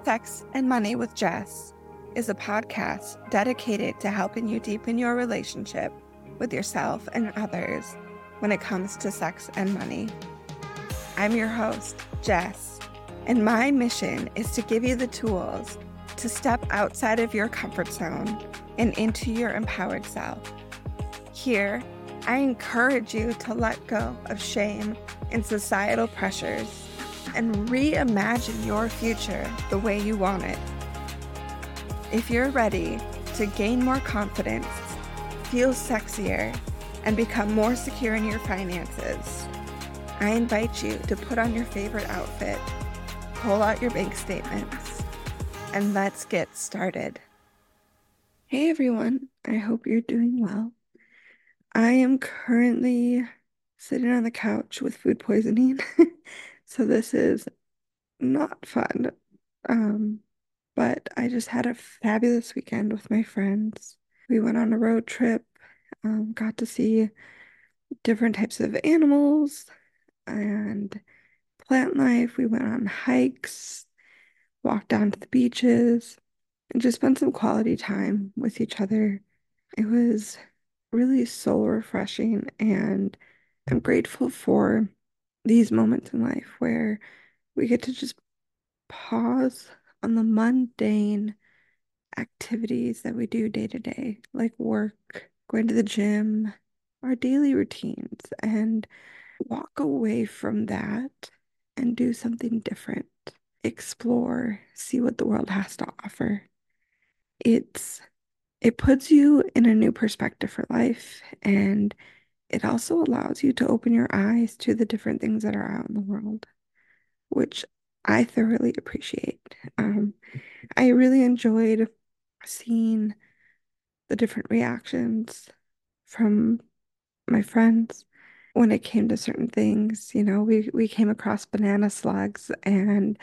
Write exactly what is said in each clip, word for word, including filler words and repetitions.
Sex and Money with Jess is a podcast dedicated to helping you deepen your relationship with yourself and others when it comes to sex and money. I'm your host, Jess, and my mission is to give you the tools to step outside of your comfort zone and into your empowered self. Here, I encourage you to let go of shame and societal pressures and reimagine your future the way you want it. If you're ready to gain more confidence, feel sexier, and become more secure in your finances, I invite you to put on your favorite outfit, pull out your bank statements, and let's get started. Hey everyone, I hope you're doing well. I am currently sitting on the couch with food poisoning, so this is not fun. Um, but I just had a fabulous weekend with my friends. We went on a road trip, um, got to see different types of animals and plant life. We went on hikes, walked down to the beaches, and just spent some quality time with each other. It was really soul refreshing, and I'm grateful for these moments in life where we get to just pause on the mundane activities that we do day to day, like work, going to the gym, our daily routines, and walk away from that and do something different, explore, see what the world has to offer. It's it puts you in a new perspective for life, and it also allows you to open your eyes to the different things that are out in the world, which I thoroughly appreciate. Um, I really enjoyed seeing the different reactions from my friends when it came to certain things. You know, we, we came across banana slugs, and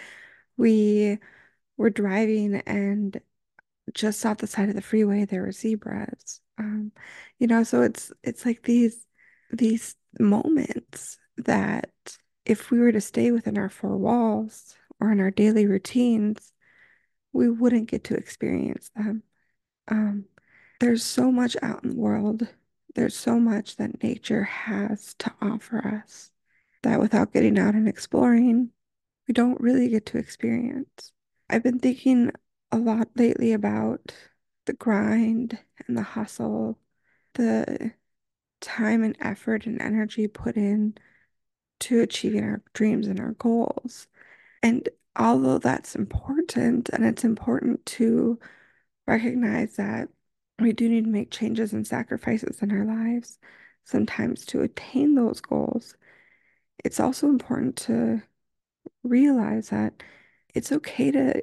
we were driving, and just off the side of the freeway there were zebras. Um, you know, so it's it's like these these moments that if we were to stay within our four walls or in our daily routines, we wouldn't get to experience them. Um, there's so much out in the world. There's so much that nature has to offer us that without getting out and exploring, we don't really get to experience. I've been thinking a lot lately about the grind and the hustle, the time and effort and energy put in to achieving our dreams and our goals. And although that's important, and it's important to recognize that we do need to make changes and sacrifices in our lives sometimes to attain those goals, it's also important to realize that it's okay to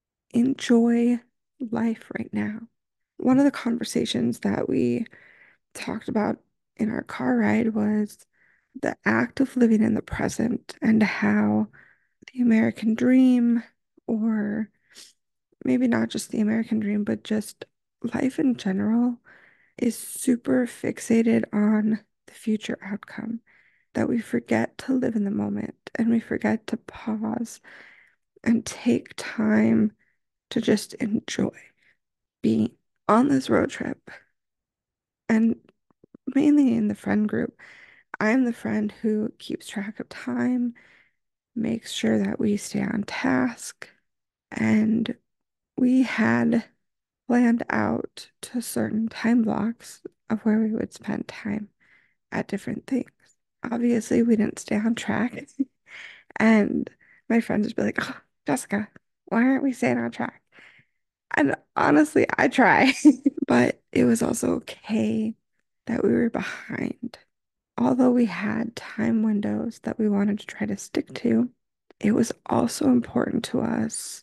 enjoy life right now. One of the conversations that we talked about in our car ride was the act of living in the present and how the American dream, or maybe not just the American dream, but just life in general, is super fixated on the future outcome, that we forget to live in the moment and we forget to pause and take time to just enjoy being on this road trip. And mainly in the friend group, I'm the friend who keeps track of time, makes sure that we stay on task, and we had planned out to certain time blocks of where we would spend time at different things. Obviously, we didn't stay on track, and my friends would be like, "Oh, Jessica, why aren't we staying on track?" And honestly, I try, but it was also okay that we were behind. Although we had time windows that we wanted to try to stick to, it was also important to us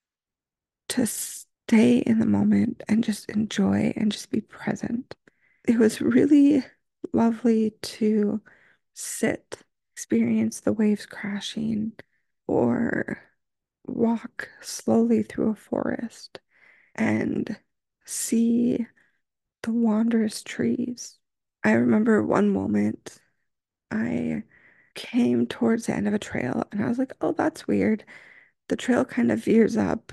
to stay in the moment and just enjoy and just be present. It was really lovely to sit, experience the waves crashing, or walk slowly through a forest and see the wondrous trees. I remember one moment I came towards the end of a trail and I was like, oh, that's weird. the trail kind of veers up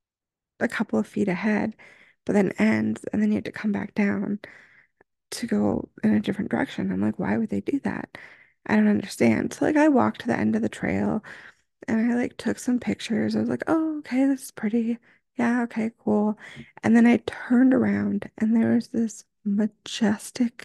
a couple of feet ahead, but then ends, and then you have to come back down to go in a different direction. I'm like, why would they do that? I don't understand. So like I walked to the end of the trail and I like took some pictures. I was like, oh, okay, this is pretty. Yeah, okay, cool. And then I turned around and there was this majestic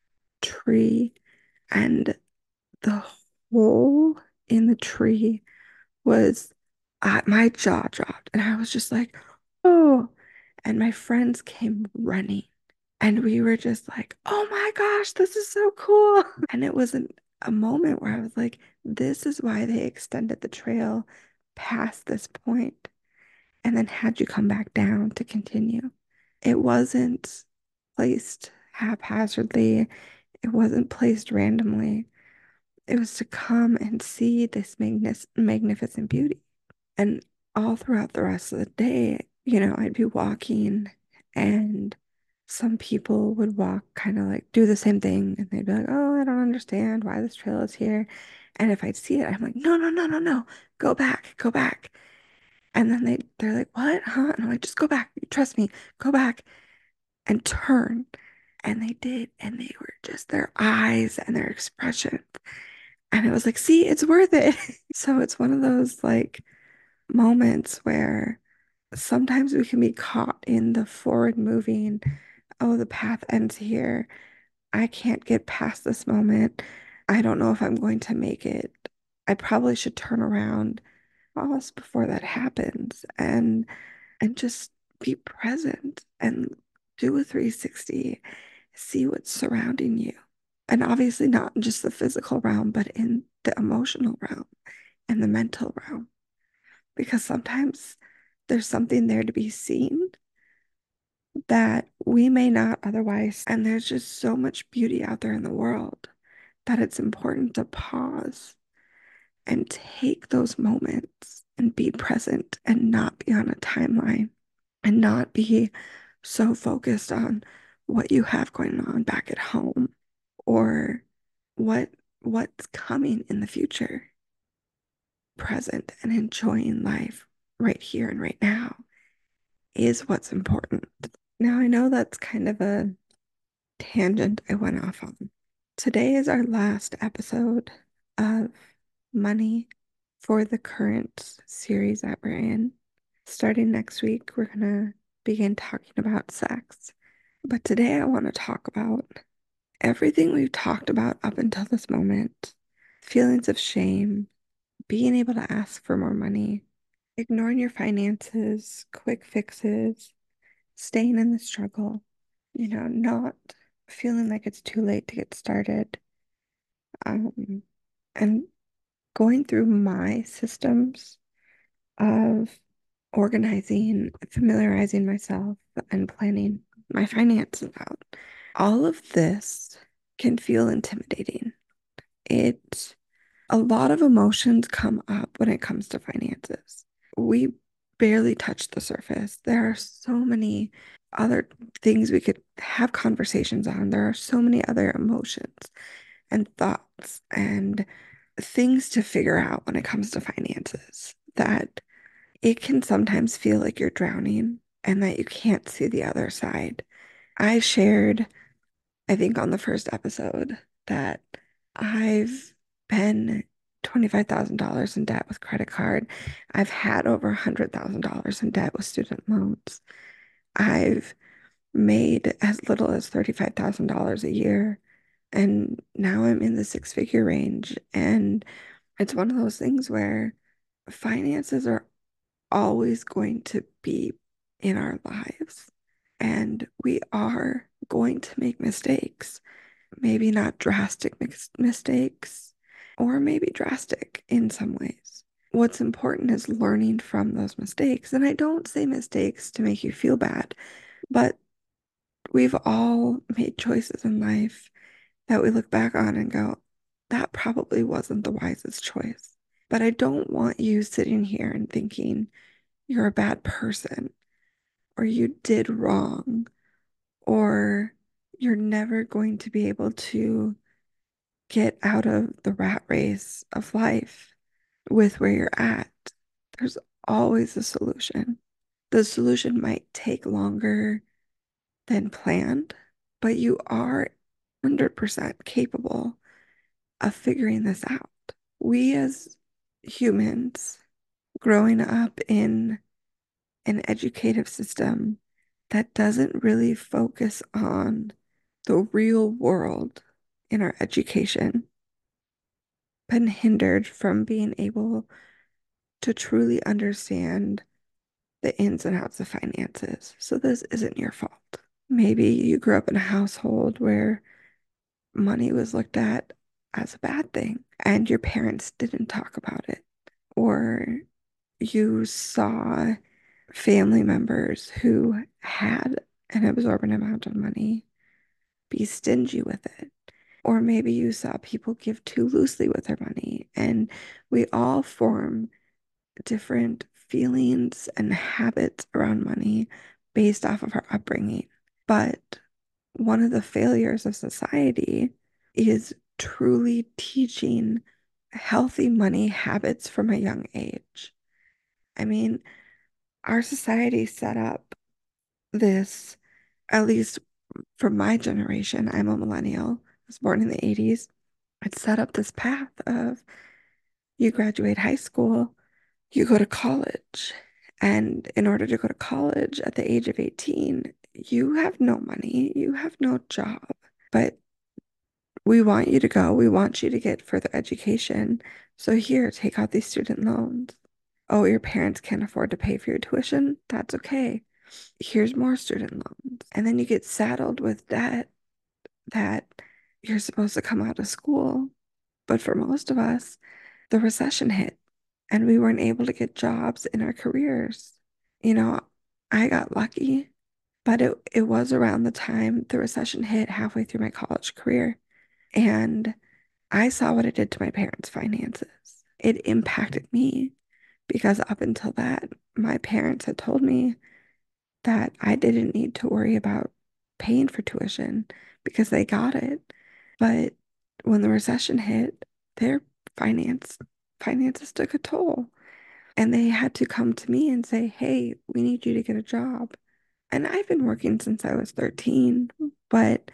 tree, and the hole in the tree was uh, my jaw dropped and I was just like, oh, and my friends came running and we were just like, oh my gosh, this is so cool. And it was an, a moment where I was like, this is why they extended the trail past this point and then had you come back down to continue. It wasn't placed haphazardly, it wasn't placed randomly. It was to come and see this magnis magnificent beauty. And all throughout the rest of the day, you know, I'd be walking and some people would walk kind of like do the same thing and they'd be like, oh, I don't understand why this trail is here. And if I'd see it, I'm like, no, no, no, no, no, go back, go back. And then they they're like, what? Huh? And I'm like, just go back. Trust me, go back and turn. And they did. And they were just their eyes and their expression. And it was like, see, it's worth it. So it's one of those like moments where sometimes we can be caught in the forward moving, oh, the path ends here. I can't get past this moment. I don't know if I'm going to make it. I probably should turn around, pause before that happens and and just be present and do a three sixty, see what's surrounding you. And obviously not in just the physical realm, but in the emotional realm and the mental realm. Because sometimes there's something there to be seen that we may not otherwise. And there's just so much beauty out there in the world that it's important to pause and take those moments and be present and not be on a timeline and not be so focused on what you have going on back at home or what what's coming in the future. Present and enjoying life right here and right now is what's important. Now, I know that's kind of a tangent I went off on. Today is our last episode of Money for the current series that we're in. Starting next week, we're going to begin talking about sex. But today, I want to talk about everything we've talked about up until this moment: feelings of shame, being able to ask for more money, ignoring your finances, quick fixes, staying in the struggle, you know, not feeling like it's too late to get started, um, and going through my systems of organizing, familiarizing myself, and planning my finances out. All of this can feel intimidating. It, a lot of emotions come up when it comes to finances. We barely touch the surface. There are so many other things we could have conversations on. There are so many other emotions and thoughts and things to figure out when it comes to finances that it can sometimes feel like you're drowning and that you can't see the other side. I shared, I think on the first episode, that I've been twenty-five thousand dollars in debt with credit card. I've had over one hundred thousand dollars in debt with student loans. I've made as little as thirty-five thousand dollars a year. And now I'm in the six figure range. And it's one of those things where finances are always going to be in our lives. And we are going to make mistakes, maybe not drastic mis- mistakes, or maybe drastic in some ways. What's important is learning from those mistakes. And I don't say mistakes to make you feel bad, but we've all made choices in life that we look back on and go, that probably wasn't the wisest choice. But I don't want you sitting here and thinking you're a bad person or you did wrong or you're never going to be able to get out of the rat race of life with where you're at. There's always a solution. The solution might take longer than planned, but you are one hundred percent capable of figuring this out. We as humans growing up in an educative system that doesn't really focus on the real world in our education, been hindered from being able to truly understand the ins and outs of finances. So this isn't your fault. Maybe you grew up in a household where money was looked at as a bad thing and your parents didn't talk about it. Or you saw family members who had an absorbent amount of money be stingy with it. Or maybe you saw people give too loosely with their money. And we all form different feelings and habits around money based off of our upbringing. But one of the failures of society is truly teaching healthy money habits from a young age. I mean, our society set up this, at least for my generation, I'm a millennial, I was born in the eighties. It set up this path of you graduate high school, you go to college. And in order to go to college at the age of eighteen, you have no money, you have no job, but we want you to go. We want you to get further education. So here, take out these student loans. Oh, your parents can't afford to pay for your tuition? That's okay. Here's more student loans. And then you get saddled with debt that you're supposed to come out of school. But for most of us, the recession hit and we weren't able to get jobs in our careers. You know, I got lucky, but it, it was around the time the recession hit halfway through my college career. And I saw what it did to my parents' finances. It impacted me because up until that, my parents had told me that I didn't need to worry about paying for tuition because they got it. But when the recession hit, their finance finances took a toll. And they had to come to me and say, hey, we need you to get a job. And I've been working since I was thirteen, but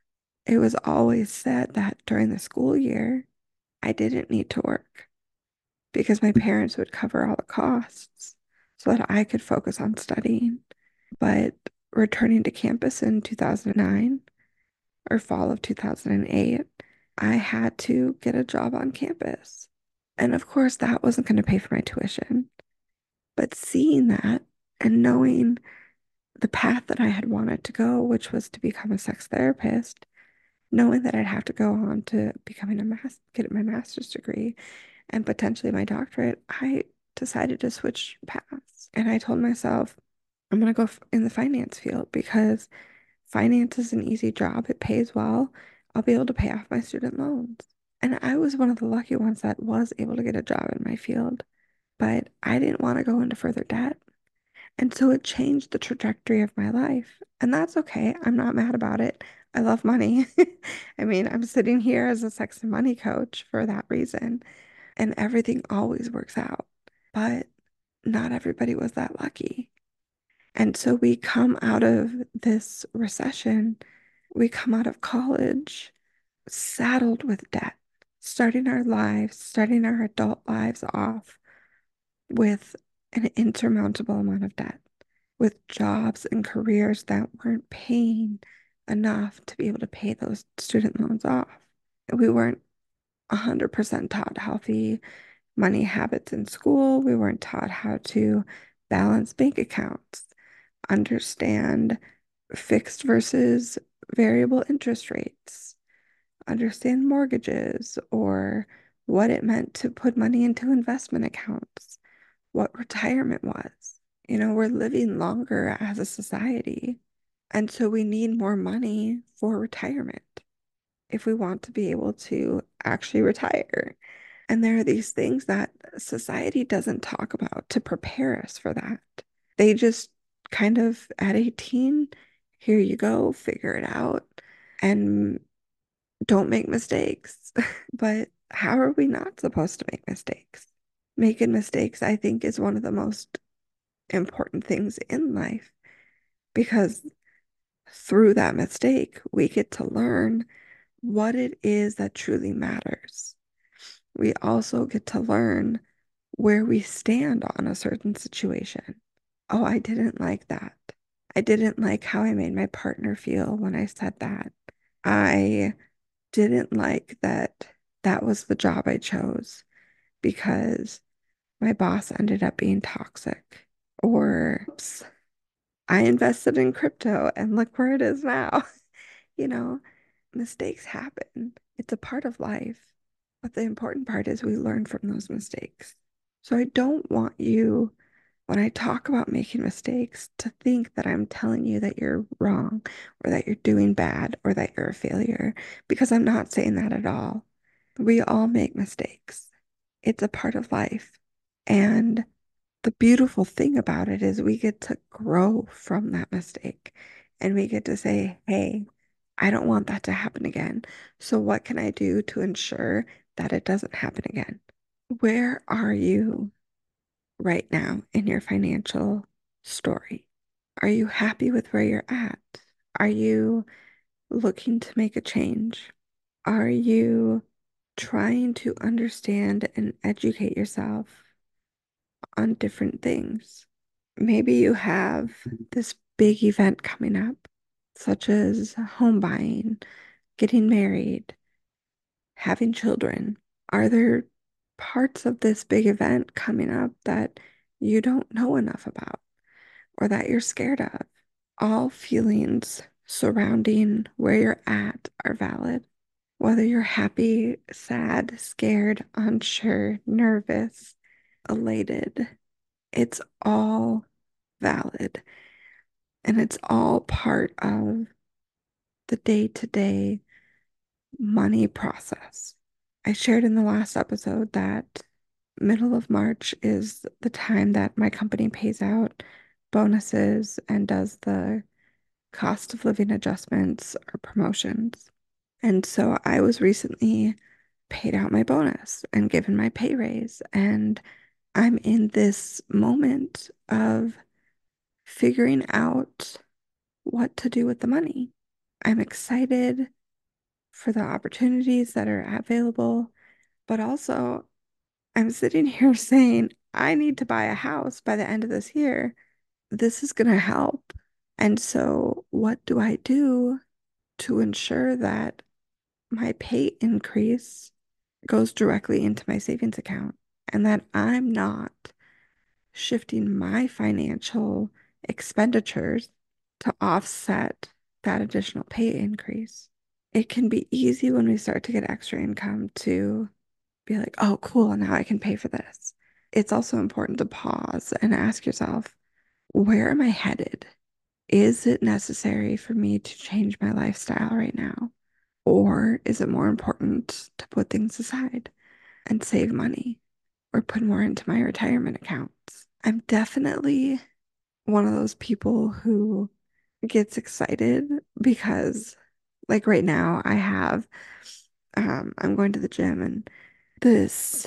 it was always said that during the school year, I didn't need to work because my parents would cover all the costs so that I could focus on studying. But returning to campus in two thousand nine or fall of two thousand eight, I had to get a job on campus. And of course, that wasn't going to pay for my tuition. But seeing that and knowing the path that I had wanted to go, which was to become a sex therapist, knowing that I'd have to go on to becoming a mass, get my master's degree and potentially my doctorate, I decided to switch paths. And I told myself, I'm going to go in the finance field because finance is an easy job. It pays well. I'll be able to pay off my student loans. And I was one of the lucky ones that was able to get a job in my field, but I didn't want to go into further debt. And so it changed the trajectory of my life. And that's okay. I'm not mad about it. I love money. I mean, I'm sitting here as a sex and money coach for that reason. And everything always works out. But not everybody was that lucky. And so we come out of this recession, we come out of college saddled with debt, starting our lives, starting our adult lives off with an insurmountable amount of debt, with jobs and careers that weren't paying enough to be able to pay those student loans off. We weren't one hundred percent taught healthy money habits in school. We weren't taught how to balance bank accounts, understand fixed versus variable interest rates, understand mortgages, or what it meant to put money into investment accounts, what retirement was. You know, we're living longer as a society. And so we need more money for retirement if we want to be able to actually retire. And there are these things that society doesn't talk about to prepare us for that. They just kind of at eighteen, here you go, figure it out and don't make mistakes. But how are we not supposed to make mistakes? Making mistakes, I think, is one of the most important things in life because through that mistake, we get to learn what it is that truly matters. We also get to learn where we stand on a certain situation. Oh, I didn't like that. I didn't like how I made my partner feel when I said that. I didn't like that that was the job I chose because my boss ended up being toxic. Or oops, I invested in crypto and look where it is now. You know, mistakes happen. It's a part of life. But the important part is we learn from those mistakes. So I don't want you, when I talk about making mistakes, to think that I'm telling you that you're wrong or that you're doing bad or that you're a failure, because I'm not saying that at all. We all make mistakes. It's a part of life. And the beautiful thing about it is we get to grow from that mistake and we get to say, hey, I don't want that to happen again. So, what can I do to ensure that it doesn't happen again? Where are you right now in your financial story? Are you happy with where you're at? Are you looking to make a change? Are you trying to understand and educate yourself on different things? Maybe you have this big event coming up, such as home buying, getting married, having children. Are there parts of this big event coming up that you don't know enough about or that you're scared of? All feelings surrounding where you're at are valid. Whether you're happy, sad, scared, unsure, nervous, elated, it's all valid. And it's all part of the day-to-day money process. I shared in the last episode that middle of March is the time that my company pays out bonuses and does the cost of living adjustments or promotions. And so I was recently paid out my bonus and given my pay raise. And I'm in this moment of figuring out what to do with the money. I'm excited for the opportunities that are available, but also I'm sitting here saying, I need to buy a house by the end of this year. This is going to help. And so, what do I do to ensure that my pay increase goes directly into my savings account and that I'm not shifting my financial expenditures to offset that additional pay increase? It can be easy when we start to get extra income to be like, oh, cool, now I can pay for this. It's also important to pause and ask yourself, where am I headed? Is it necessary for me to change my lifestyle right now? Or is it more important to put things aside and save money or put more into my retirement accounts? I'm definitely one of those people who gets excited because, like right now, I have, um, I'm going to the gym and this,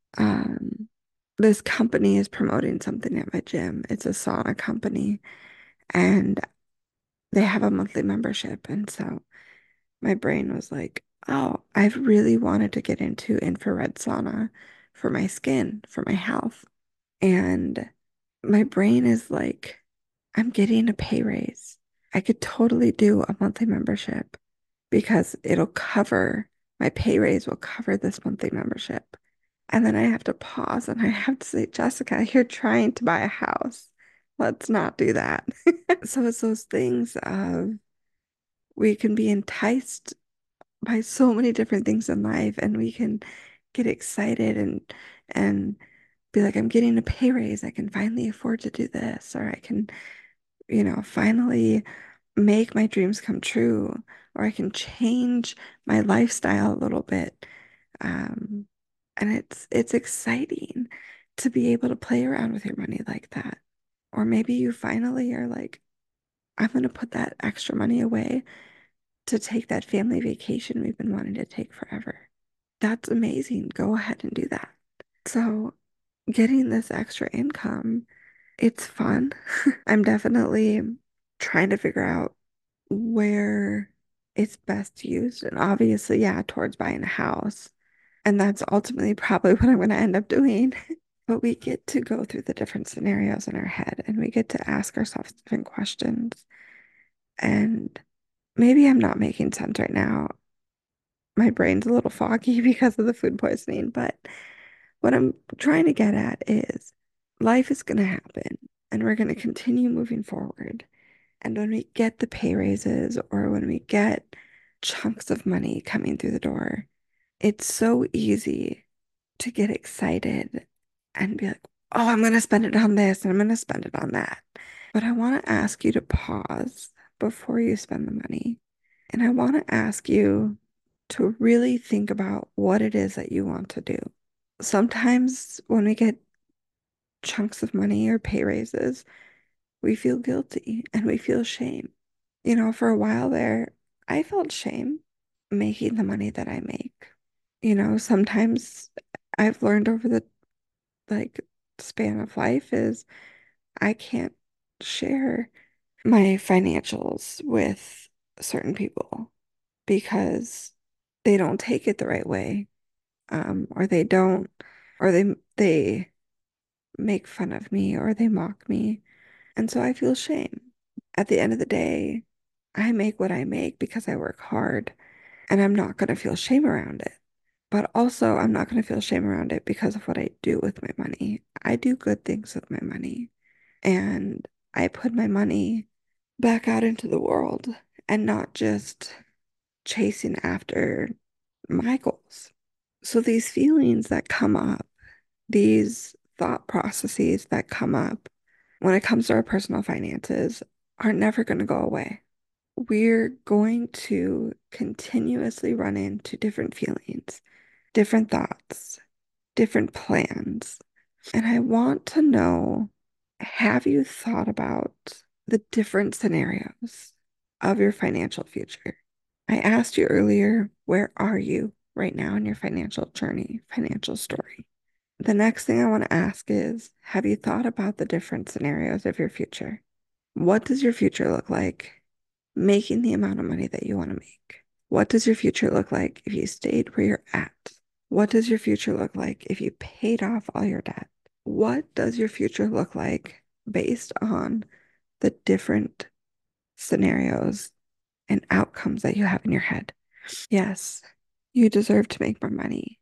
um, this company is promoting something at my gym. It's a sauna company and they have a monthly membership. And so my brain was like, oh, I've really wanted to get into infrared sauna for my skin, for my health. And my brain is like, I'm getting a pay raise. I could totally do a monthly membership because it'll cover, my pay raise will cover this monthly membership. And then I have to pause and I have to say, Jessica, you're trying to buy a house. Let's not do that. So it's those things of we can be enticed by so many different things in life and we can get excited and and be like, I'm getting a pay raise. I can finally afford to do this, or I can, you know, finally make my dreams come true, or I can change my lifestyle a little bit. Um, and it's it's exciting to be able to play around with your money like that. Or maybe you finally are like, I'm gonna put that extra money away to take that family vacation we've been wanting to take forever. That's amazing. Go ahead and do that. So getting this extra income, it's fun. I'm definitely trying to figure out where it's best used. And obviously, yeah, towards buying a house. And that's ultimately probably what I'm going to end up doing. But we get to go through the different scenarios in our head and we get to ask ourselves different questions. And maybe I'm not making sense right now. My brain's a little foggy because of the food poisoning, but what I'm trying to get at is life is going to happen and we're going to continue moving forward. And when we get the pay raises or when we get chunks of money coming through the door, it's so easy to get excited and be like, oh, I'm going to spend it on this and I'm going to spend it on that. But I want to ask you to pause before you spend the money. And I want to ask you to really think about what it is that you want to do. Sometimes when we get chunks of money or pay raises, we feel guilty and we feel shame. You know, for a while there, I felt shame making the money that I make. You know, sometimes I've learned over the like span of life is I can't share my financials with certain people because they don't take it the right way, um, or they don't, or they they make fun of me or they mock me. And so I feel shame. At the end of the day, I make what I make because I work hard and I'm not going to feel shame around it. But also, I'm not going to feel shame around it because of what I do with my money. I do good things with my money and I put my money back out into the world and not just chasing after my goals. So these feelings that come up, these thought processes that come up when it comes to our personal finances are never going to go away. We're going to continuously run into different feelings, different thoughts, different plans. And I want to know, have you thought about the different scenarios of your financial future? I asked you earlier, where are you right now in your financial journey, financial story? The next thing I want to ask is, have you thought about the different scenarios of your future? What does your future look like making the amount of money that you want to make? What does your future look like if you stayed where you're at? What does your future look like if you paid off all your debt? What does your future look like based on the different scenarios and outcomes that you have in your head? Yes, you deserve to make more money.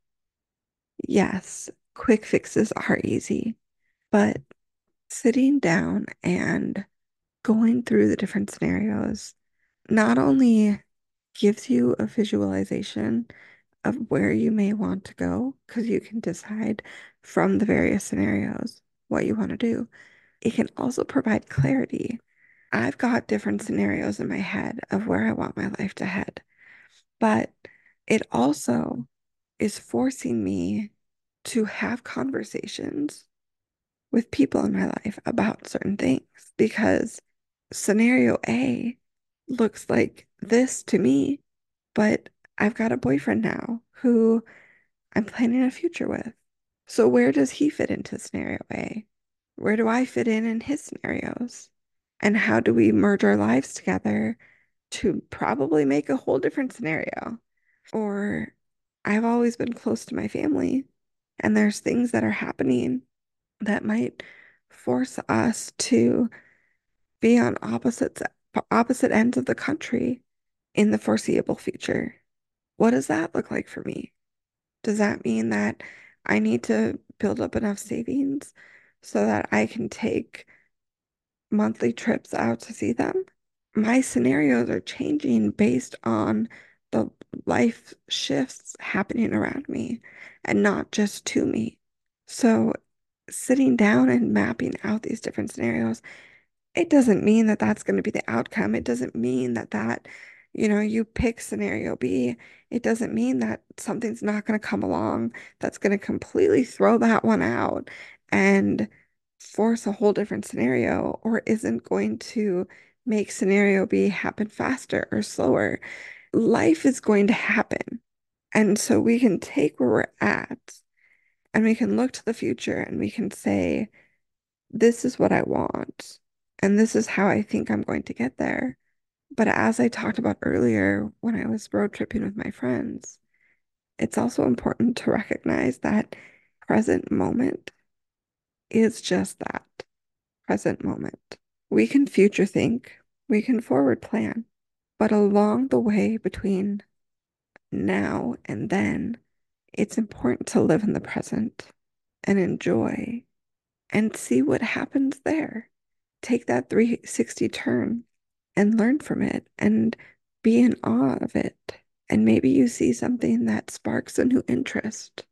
Yes, quick fixes are easy, but sitting down and going through the different scenarios not only gives you a visualization of where you may want to go, because you can decide from the various scenarios what you want to do. It can also provide clarity. I've got different scenarios in my head of where I want my life to head, but it also is forcing me to have conversations with people in my life about certain things because scenario A looks like this to me, but I've got a boyfriend now who I'm planning a future with. So where does he fit into scenario A? Where do I fit in in his scenarios? And how do we merge our lives together to probably make a whole different scenario? Or I've always been close to my family, and there's things that are happening that might force us to be on opposites opposite ends of the country in the foreseeable future. What does that look like for me? Does that mean that I need to build up enough savings so that I can take monthly trips out to see them? My scenarios are changing based on the life shifts happening around me and not just to me. So, sitting down and mapping out these different scenarios, it doesn't mean that that's going to be the outcome. It doesn't mean that that, you know, you pick scenario B. It doesn't mean that something's not going to come along that's going to completely throw that one out and force a whole different scenario or isn't going to make scenario B happen faster or slower. Life is going to happen. And so we can take where we're at And we can look to the future and we can say, this is what I want, and this is how I think I'm going to get there. But as I talked about earlier, when I was road tripping with my friends, it's also important to recognize that present moment is just that, present moment. We can future think, we can forward plan, but along the way between now and then, it's important to live in the present and enjoy and see what happens there. Take that three sixty turn and learn from it and be in awe of it. And maybe you see something that sparks a new interest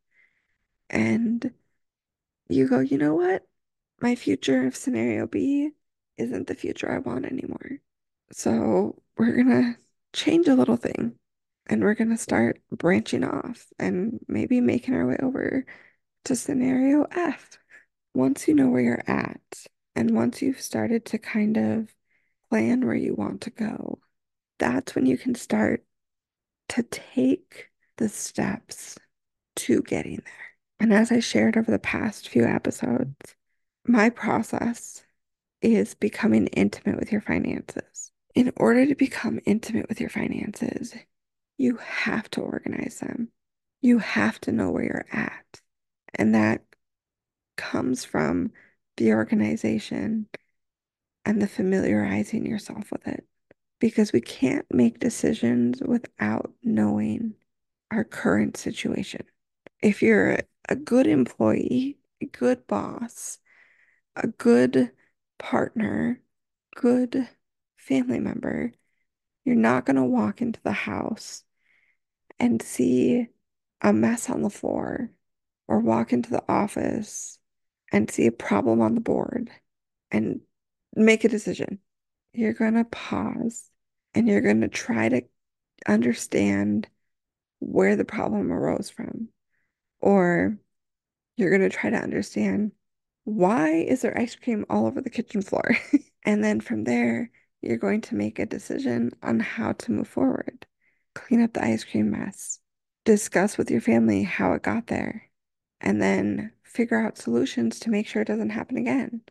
and you go, you know what? My future of scenario B isn't the future I want anymore. So we're gonna change a little thing and we're gonna start branching off and maybe making our way over to scenario F. Once you know where you're at, and once you've started to kind of plan where you want to go, that's when you can start to take the steps to getting there. And as I shared over the past few episodes, my process is becoming intimate with your finances. In order to become intimate with your finances, you have to organize them. You have to know where you're at. And that comes from the organization and the familiarizing yourself with it. Because we can't make decisions without knowing our current situation. If you're a good employee, a good boss, a good partner, good family member, you're not going to walk into the house and see a mess on the floor or walk into the office and see a problem on the board and make a decision. You're going to pause and you're going to try to understand where the problem arose from. Or you're going to try to understand, why is there ice cream all over the kitchen floor? And then from there, you're going to make a decision on how to move forward. Clean up the ice cream mess. Discuss with your family how it got there. And then figure out solutions to make sure it doesn't happen again.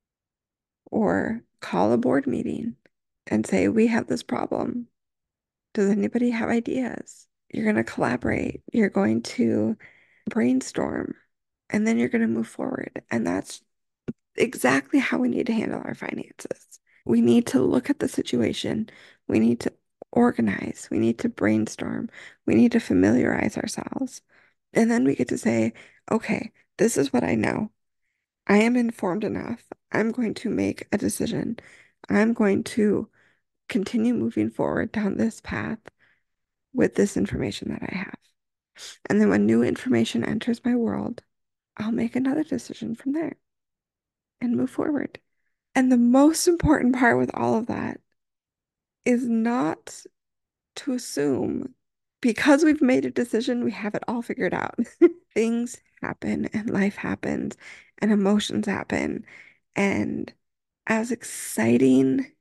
Or call a board meeting and say, we have this problem. Does anybody have ideas? You're going to collaborate. You're going to brainstorm. And then you're going to move forward. And that's exactly how we need to handle our finances. We need to look at the situation. We need to organize. We need to brainstorm. We need to familiarize ourselves. And then we get to say, okay, this is what I know. I am informed enough. I'm going to make a decision. I'm going to continue moving forward down this path with this information that I have. And then when new information enters my world, I'll make another decision from there and move forward. And the most important part with all of that is not to assume because we've made a decision, we have it all figured out. Things happen and life happens and emotions happen. And as exciting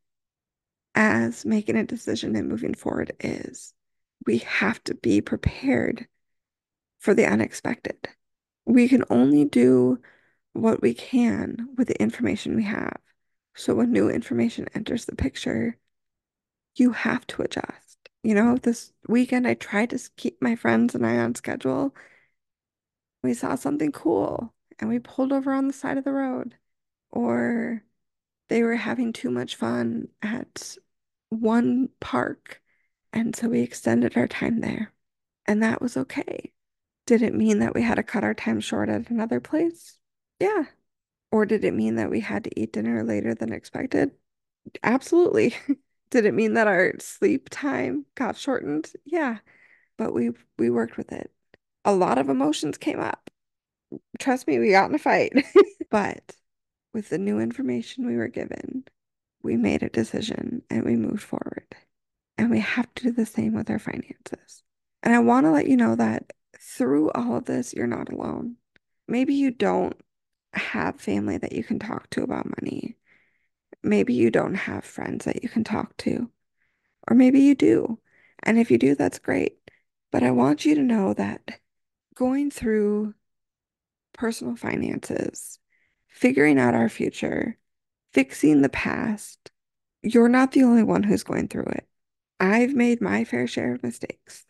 as making a decision and moving forward is, we have to be prepared for the unexpected. We can only do what we can with the information we have. So when new information enters the picture, you have to adjust. You know, this weekend I tried to keep my friends and I on schedule. We saw something cool and we pulled over on the side of the road. Or they were having too much fun at one park. And so we extended our time there. And that was okay. Did it mean that we had to cut our time short at another place? Yeah. Or did it mean that we had to eat dinner later than expected? Absolutely. Did it mean that our sleep time got shortened? Yeah, but we we worked with it. A lot of emotions came up. Trust me, we got in a fight. But with the new information we were given, we made a decision and we moved forward. And we have to do the same with our finances. And I want to let you know that through all of this, you're not alone. Maybe you don't have family that you can talk to about money. Maybe you don't have friends that you can talk to, or maybe you do. And if you do, that's great. But I want you to know that going through personal finances, figuring out our future, fixing the past. You're not the only one who's going through it. I've made my fair share of mistakes.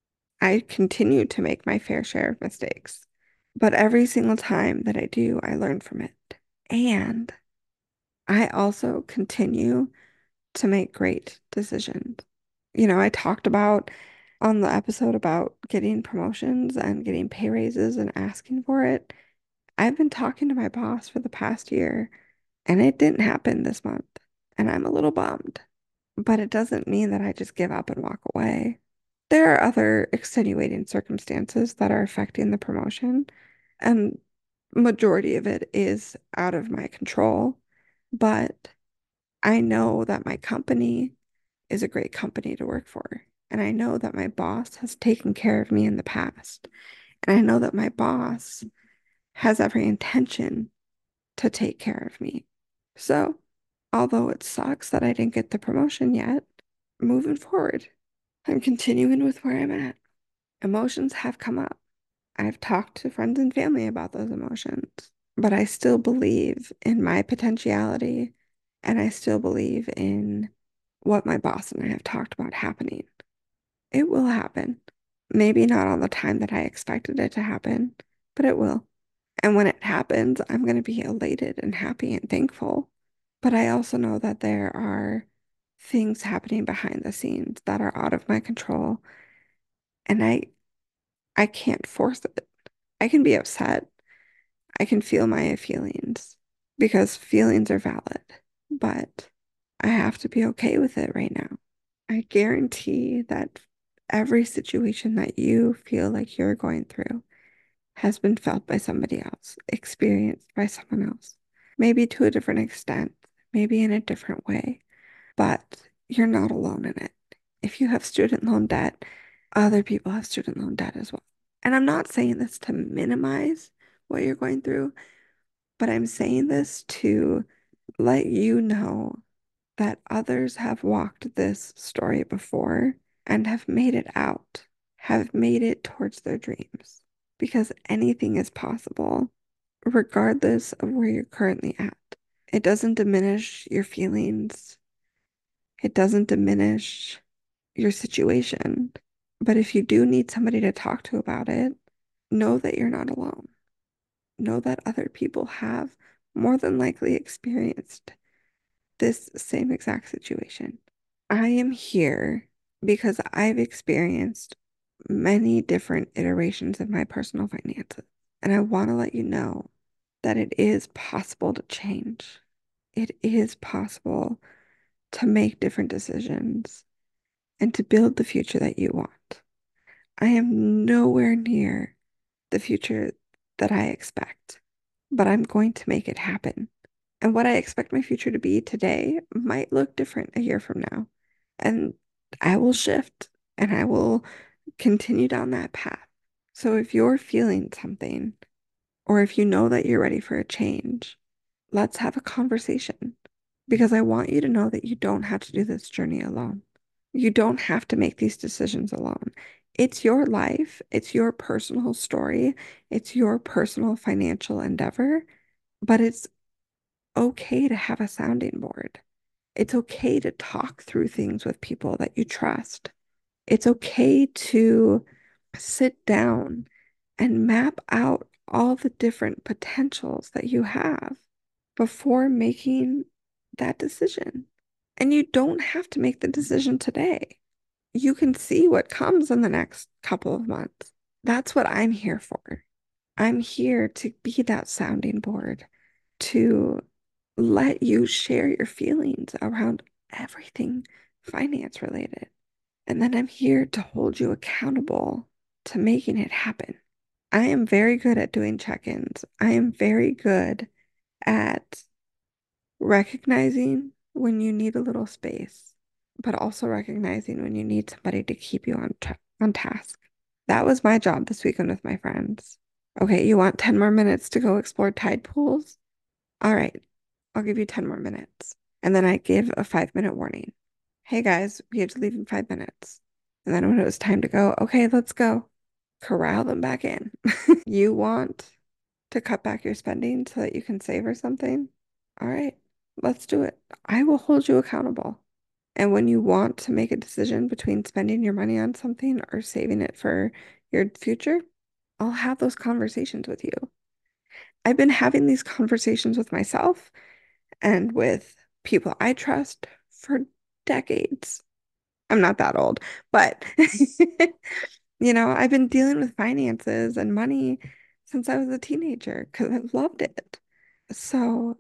I continue to make my fair share of mistakes. But every single time that I do, I learn from it. And I also continue to make great decisions. You know, I talked about on the episode about getting promotions and getting pay raises and asking for it. I've been talking to my boss for the past year and it didn't happen this month. And I'm a little bummed, but it doesn't mean that I just give up and walk away. There are other extenuating circumstances that are affecting the promotion, and majority of it is out of my control. But I know that my company is a great company to work for. And I know that my boss has taken care of me in the past. And I know that my boss has every intention to take care of me. So, although it sucks that I didn't get the promotion yet, moving forward, I'm continuing with where I'm at. Emotions have come up. I've talked to friends and family about those emotions, but I still believe in my potentiality and I still believe in what my boss and I have talked about happening. It will happen. Maybe not on the time that I expected it to happen, but it will. And when it happens, I'm going to be elated and happy and thankful. But I also know that there are things happening behind the scenes that are out of my control, and I I can't force it. I can be upset. I can feel my feelings because feelings are valid, but I have to be okay with it right now. I guarantee that every situation that you feel like you're going through has been felt by somebody else, experienced by someone else, maybe to a different extent, maybe in a different way, but you're not alone in it. If you have student loan debt, other people have student loan debt as well. And I'm not saying this to minimize what you're going through, but I'm saying this to let you know that others have walked this story before and have made it out, have made it towards their dreams, because anything is possible, regardless of where you're currently at. It doesn't diminish your feelings, it doesn't diminish your situation. But if you do need somebody to talk to about it, know that you're not alone. Know that other people have more than likely experienced this same exact situation. I am here because I've experienced many different iterations of my personal finances. And I want to let you know that it is possible to change. It is possible to make different decisions and to build the future that you want. I am nowhere near the future that I expect, but I'm going to make it happen. And what I expect my future to be today might look different a year from now. And I will shift and I will continue down that path. So if you're feeling something, or if you know that you're ready for a change, let's have a conversation because I want you to know that you don't have to do this journey alone. You don't have to make these decisions alone. It's your life, it's your personal story, it's your personal financial endeavor, but it's okay to have a sounding board. It's okay to talk through things with people that you trust. It's okay to sit down and map out all the different potentials that you have before making that decision. And you don't have to make the decision today. You can see what comes in the next couple of months. That's what I'm here for. I'm here to be that sounding board, to let you share your feelings around everything finance related. And then I'm here to hold you accountable to making it happen. I am very good at doing check-ins. I am very good at recognizing when you need a little space, but also recognizing when you need somebody to keep you on tra on task. That was my job this weekend with my friends. Okay, you want ten more minutes to go explore tide pools? All right, I'll give you ten more minutes. And then I give a five minute warning. Hey guys, we have to leave in five minutes. And then when it was time to go, okay, let's go. Corral them back in. You want to cut back your spending so that you can save or something? All right, let's do it. I will hold you accountable. And when you want to make a decision between spending your money on something or saving it for your future, I'll have those conversations with you. I've been having these conversations with myself and with people I trust for decades. I'm not that old, but you know, I've been dealing with finances and money since I was a teenager because I loved it. So,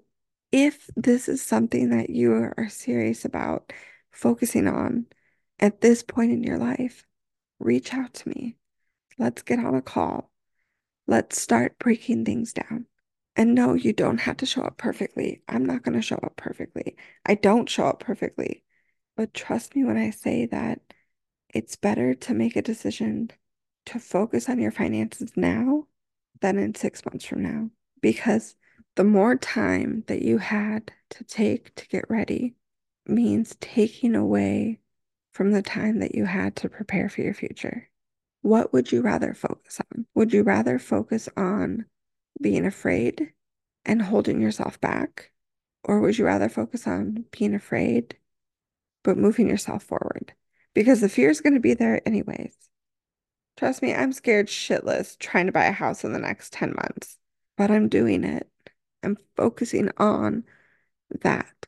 if this is something that you are serious about focusing on at this point in your life, reach out to me. Let's get on a call. Let's start breaking things down. And no, you don't have to show up perfectly. I'm not going to show up perfectly. I don't show up perfectly. But trust me when I say that it's better to make a decision to focus on your finances now than in six months from now. Because the more time that you had to take to get ready means taking away from the time that you had to prepare for your future. What would you rather focus on? Would you rather focus on being afraid and holding yourself back? Or would you rather focus on being afraid but moving yourself forward? Because the fear is going to be there anyways. Trust me, I'm scared shitless trying to buy a house in the next ten months, but I'm doing it. I'm focusing on that.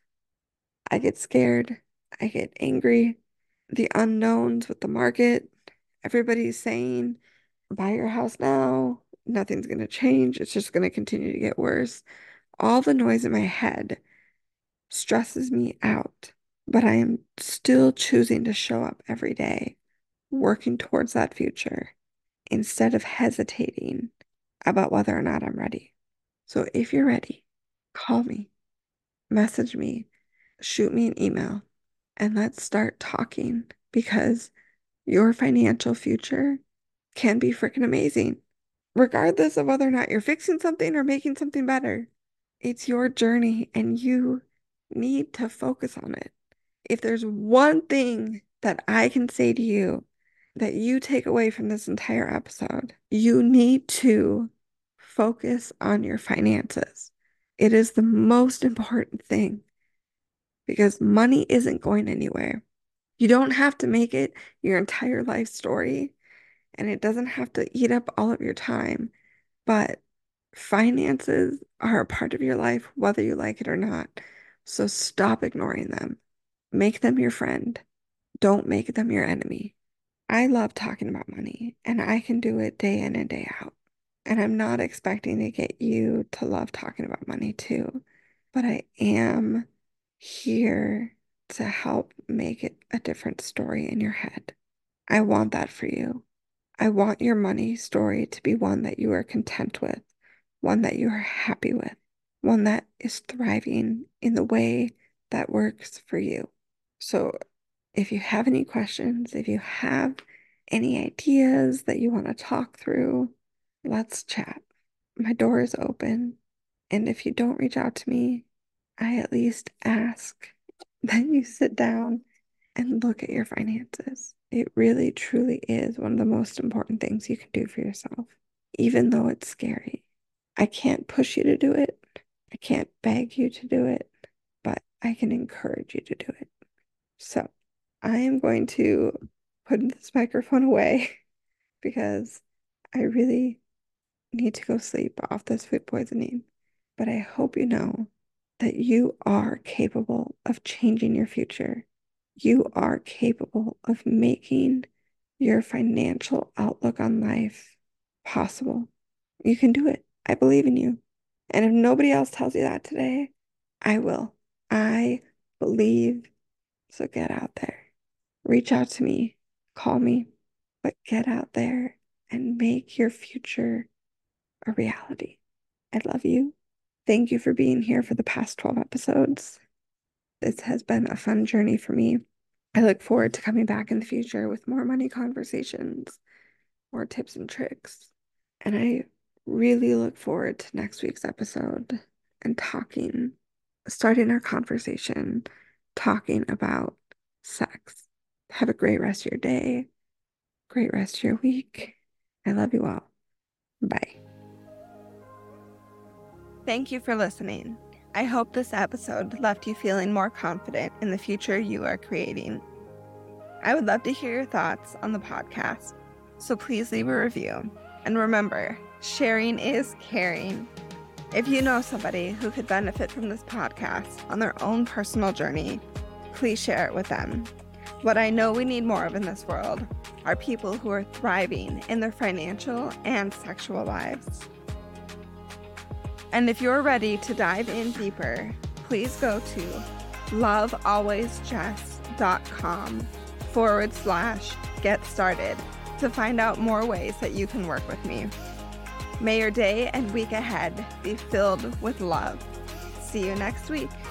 I get scared. I get angry. The unknowns with the market. Everybody's saying, buy your house now. Nothing's going to change. It's just going to continue to get worse. All the noise in my head stresses me out, but I am still choosing to show up every day, working towards that future instead of hesitating about whether or not I'm ready. So if you're ready, call me, message me, shoot me an email, and let's start talking because your financial future can be freaking amazing, regardless of whether or not you're fixing something or making something better. It's your journey and you need to focus on it. If there's one thing that I can say to you that you take away from this entire episode, you need to focus on your finances. It is the most important thing because money isn't going anywhere. You don't have to make it your entire life story, and it doesn't have to eat up all of your time, but finances are a part of your life, whether you like it or not. So stop ignoring them. Make them your friend. Don't make them your enemy. I love talking about money, and I can do it day in and day out. And I'm not expecting to get you to love talking about money too, but I am here to help make it a different story in your head. I want that for you. I want your money story to be one that you are content with, one that you are happy with, one that is thriving in the way that works for you. So if you have any questions, if you have any ideas that you want to talk through, let's chat. My door is open. And if you don't reach out to me, I at least ask that you sit down and look at your finances. It really, truly is one of the most important things you can do for yourself, even though it's scary. I can't push you to do it. I can't beg you to do it, but I can encourage you to do it. So I am going to put this microphone away because I really need to go sleep off this food poisoning. But I hope you know that you are capable of changing your future. You are capable of making your financial outlook on life possible. You can do it. I believe in you. And if nobody else tells you that today, I will. I believe. So get out there. Reach out to me. Call me. But get out there and make your future a reality. I love you. Thank you for being here for the past twelve episodes. This has been a fun journey for me. I look forward to coming back in the future with more money conversations, more tips and tricks. And I really look forward to next week's episode and talking, starting our conversation, talking about sex. Have a great rest of your day, great rest of your week. I love you all. Bye. Thank you for listening. I hope this episode left you feeling more confident in the future you are creating. I would love to hear your thoughts on the podcast, so please leave a review. And remember, sharing is caring. If you know somebody who could benefit from this podcast on their own personal journey, please share it with them. What I know we need more of in this world are people who are thriving in their financial and sexual lives. And if you're ready to dive in deeper, please go to lovealwaysjess.com forward slash get started to find out more ways that you can work with me. May your day and week ahead be filled with love. See you next week.